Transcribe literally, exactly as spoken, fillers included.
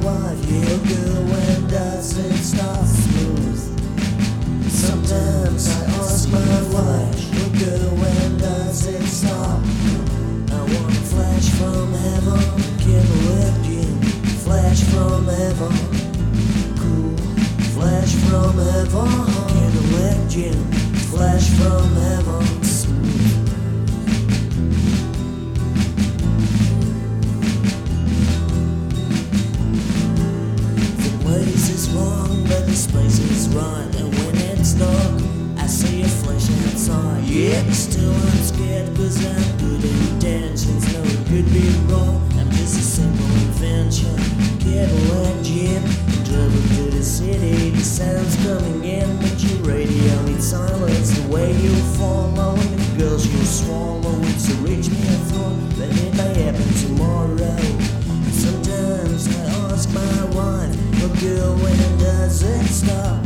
wife, yeah, girl, when does it stop smooth? Sometimes I ask my wife, oh girl, when does it stop? I want a flash from heaven, candlelit gin, flash from heaven, cool, flash from heaven, candlelit gin, flash from heaven, smooth. The place is wrong, but this place is right, and when it's dark, I see a flash outside. Yeah, still I'm scared, cause I'm good intentions. No, it could be wrong, I'm just a simple invention. Cadillac gin, driving to the city, the sound's coming in, but your radio needs silence. The way you follow the girls you swallow, it's to reach me a thought that it may happen tomorrow. Sometimes I ask my wife, oh girl, when does it stop?